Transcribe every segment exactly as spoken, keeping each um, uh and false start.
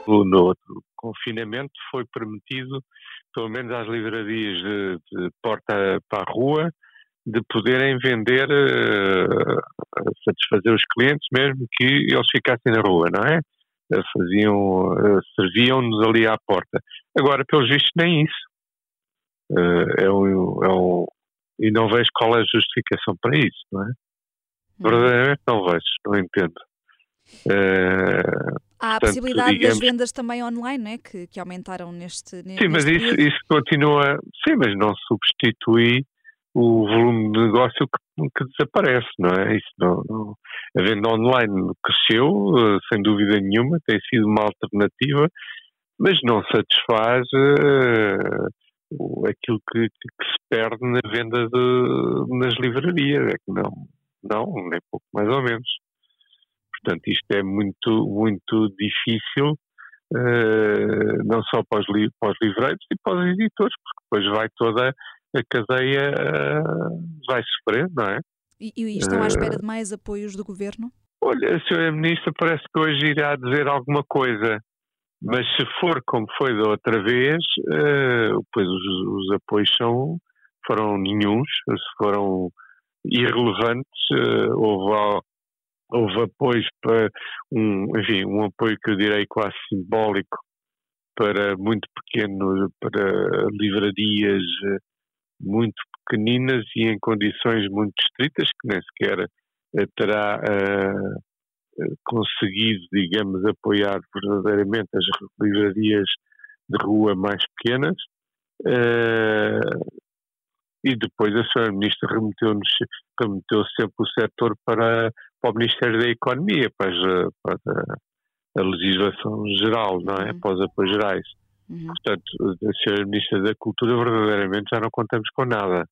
no outro confinamento foi permitido, pelo menos às livrarias de, de porta para a rua, de poderem vender, uh, satisfazer os clientes mesmo que eles ficassem na rua, não é? Uh, faziam, uh, serviam-nos ali à porta. Agora, pelos vistos, nem isso. Uh, é um, é um, e não vejo qual é a justificação para isso, não é? Hum. Verdadeiramente não vejo, não entendo. Uh, Há a portanto, possibilidade digamos, das vendas também online, né? que, que aumentaram neste, neste sim, mas isso, período. isso continua, sim, mas não substitui o volume de negócio que, que desaparece, não é? Isso não, não, a venda online cresceu, sem dúvida nenhuma, tem sido uma alternativa, mas não satisfaz uh, aquilo que, que se perde na venda de, nas livrarias, é que não, não, nem pouco mais ou menos. Portanto, isto é muito, muito difícil, uh, não só para os, li- para os livreiros e para os editores, porque depois vai toda a cadeia, uh, vai sofrer, não é? E, e estão à espera de mais apoios do Governo? Olha, a senhora Ministra parece que hoje irá dizer alguma coisa, mas se for como foi da outra vez, uh, pois os, os apoios são, foram nenhuns, foram irrelevantes, uh, houve, houve apoios para, um, enfim, um apoio que eu direi quase simbólico para muito pequeno, para livrarias muito pequeninas e em condições muito estritas, que nem sequer uh, terá uh, conseguido, digamos, apoiar verdadeiramente as livrarias de rua mais pequenas. Uh, e depois a senhora Ministra remeteu-nos, remeteu sempre o setor para, para o Ministério da Economia, para, as, para a, a legislação geral, não é? Uhum. Para os apoios gerais. Uhum. Portanto, a senhora Ministra da Cultura verdadeiramente já não contamos com nada.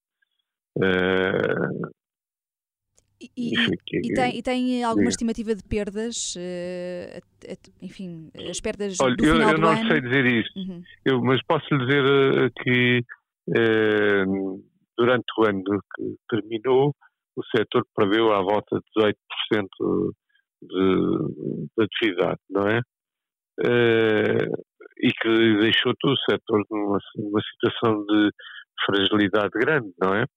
Uh, e, e, e, tem, e tem alguma estimativa de perdas? Uh, enfim, as perdas Olha, do final eu, eu do não ano? sei dizer isso, uhum. eu, mas posso lhe dizer uh, que uh, durante o ano que terminou, o setor preveu à volta de dezoito por cento de, de atividade, não é? Uh, e que deixou todo o setor numa, numa situação de fragilidade grande, não é?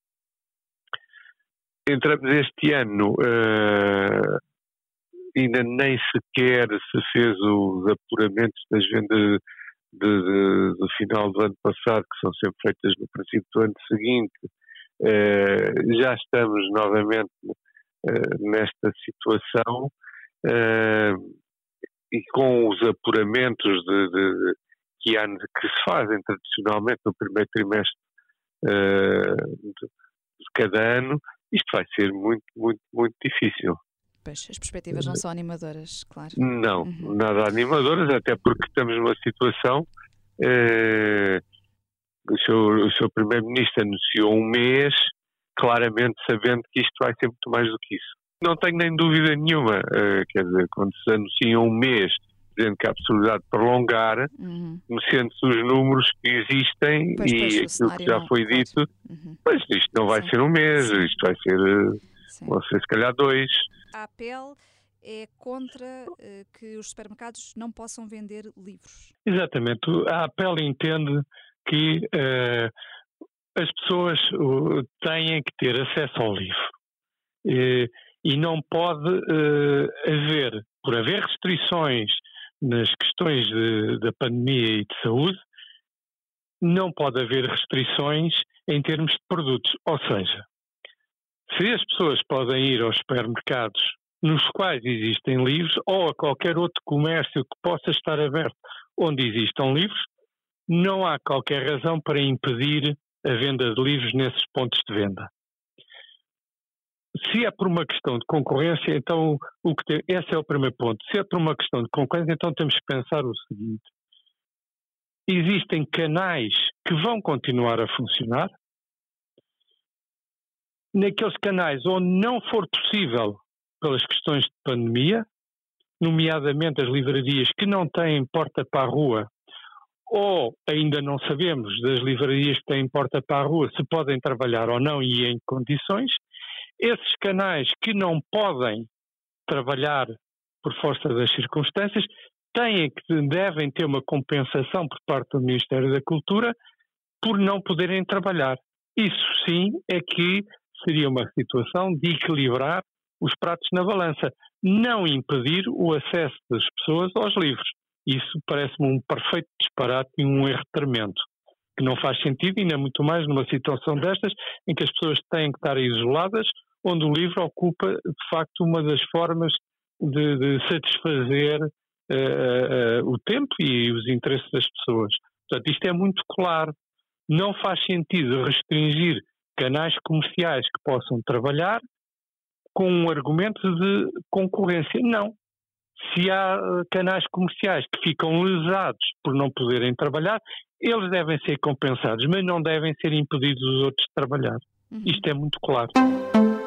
Entramos este ano, uh, ainda nem sequer se fez os apuramentos das vendas de, de, do final do ano passado, que são sempre feitas no princípio do ano seguinte. Uh, já estamos novamente uh, nesta situação uh, e com os apuramentos de, de, de, que, há, que se fazem tradicionalmente no primeiro trimestre uh, de, de cada ano, isto vai ser muito, muito, muito difícil. Pois, as perspectivas não são animadoras, claro. Não, uhum. nada animadoras, até porque estamos numa situação... Uh, o seu, o seu Primeiro-Ministro anunciou um mês, claramente sabendo que isto vai ser muito mais do que isso. Não tenho nem dúvida nenhuma, uh, quer dizer, quando se anuncia um mês, dizendo que há a possibilidade de prolongar, uhum. conhecendo-se os números que existem pois, e pois, aquilo que já não, foi claro. dito, uhum. pois isto não vai Sim. ser um mês, Sim. isto vai ser, uh, vão ser se calhar dois. A APEL é contra uh, que os supermercados não possam vender livros. Exatamente. A APEL entende que uh, as pessoas uh, têm que ter acesso ao livro. Uh, e não pode uh, haver, por haver restrições nas questões de, da pandemia e de saúde, não pode haver restrições em termos de produtos. Ou seja, se as pessoas podem ir aos supermercados nos quais existem livros ou a qualquer outro comércio que possa estar aberto onde existam livros, não há qualquer razão para impedir a venda de livros nesses pontos de venda. Se é por uma questão de concorrência, então o que tem, esse é o primeiro ponto. Se é por uma questão de concorrência, então temos que pensar o seguinte. Existem canais que vão continuar a funcionar. Naqueles canais onde não for possível, pelas questões de pandemia, nomeadamente as livrarias que não têm porta para a rua, ou ainda não sabemos das livrarias que têm porta para a rua se podem trabalhar ou não e em que condições, esses canais que não podem trabalhar por força das circunstâncias têm que, devem ter uma compensação por parte do Ministério da Cultura por não poderem trabalhar. Isso sim é que seria uma situação de equilibrar os pratos na balança, não impedir o acesso das pessoas aos livros. Isso parece-me um perfeito disparate e um erro tremendo, que não faz sentido, ainda muito mais numa situação destas, em que as pessoas têm que estar isoladas, onde o livro ocupa, de facto, uma das formas de, de satisfazer uh, uh, o tempo e os interesses das pessoas. Portanto, isto é muito claro. Não faz sentido restringir canais comerciais que possam trabalhar com um argumento de concorrência. Não. Se há canais comerciais que ficam lesados por não poderem trabalhar, eles devem ser compensados, mas não devem ser impedidos os outros de trabalhar. Uhum. Isto é muito claro.